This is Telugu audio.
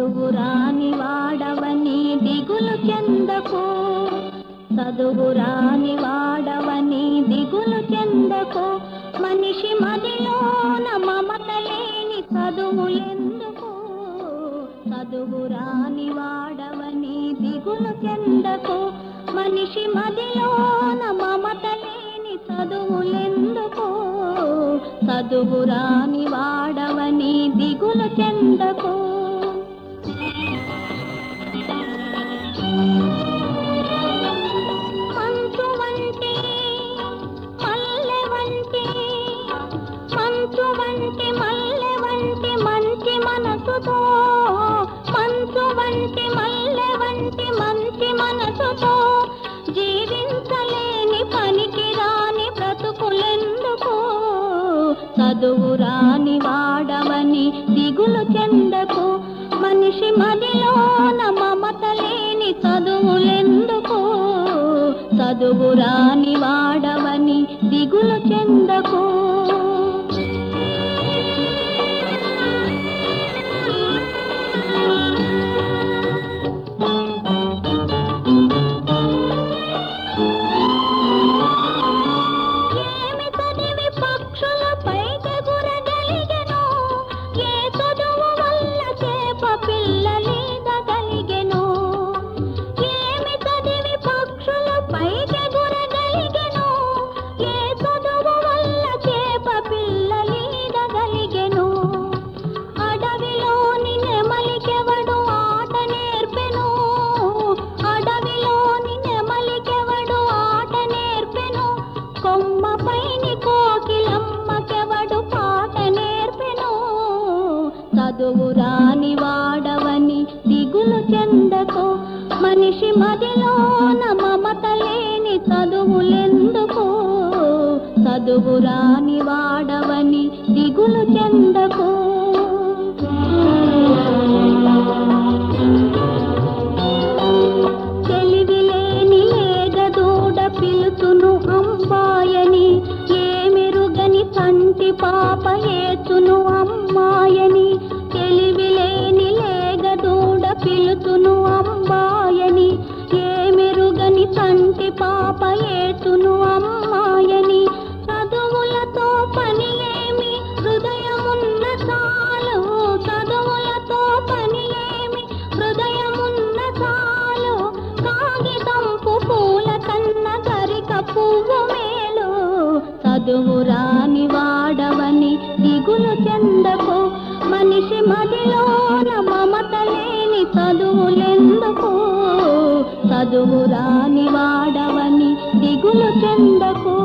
చదువురాని వాడవని దిగులు చెందకు, చదువురాని వాడవని దిగులు చెందకు. మనిషి మదిలోన మమత లేని చదువులెందుకు, చదువురాని వాడవని దిగులు చెందకు. మనిషి మదిలోన మమత లేని చదువులెందుకు, చదువురాని వాడవని దిగులు చెందకు. మంచు వంటి మల్లె వంటి, మంచు వంటి మల్లె వంటి మంచి మనసుతో, మంచు వంటి మల్లె వంటి మంచి మనసుతో జీవించలేని పనికి రాని బ్రతుకులెందుకు, చదువురాని వాడవని దిగులు చెందకు. మనిషి మదిలోన మమత లేని చదువులెందుకు, చదువురాని వాడవని దిగులు చెందకు. ఏమి చదివి పక్షులపై ఎగురగలిగెను, ఏ చదువు వల్ల చేప పిల్లలీదగలిగెను. ఏమి చదివి పక్షులపై ఎగురగలిగెను, ఏ చదువు వల్ల చేప పిల్లలీదగలిగెను. అడవిలోని నెమలికెవడు ఆట నేర్పెను, అడవిలోని నెమలికెవడు ఆట నేర్పెను. కొమ్మపైని కోకిలమ్మకెవడు పాట నేర్పెను, చదువురాని వాడవని దిగులు చెందకు. మనిషి మదిలోన మమత లేని చదువులెందుకు, చదువురాని వాడవని దిగులు చెందకు. తెలివిలేని లేగదూడ పిలుచును అంబాయని, ఏమెరుగని చంటి పాప ఏచును అమ్మాయని. తెలివిలేని లేగదూడ పిలుచును అంబాయని, ఏమెరుగని చంటి పాప ఏచును అమ్మాయని. చదువులతో పని ఏమి హృదయమున్న చాలు, చదువులతో పని ఏమి హృదయమున్న చాలు. కాగితంపు పూల కన్న గరిక పువ్వు మేలు, చదువురాని వాడవని దిగులు చెందకు. మనిషి మదిలోన మమత లేని చదువులెందుకు, చదువురాని వాడవని దిగులు చెందకు.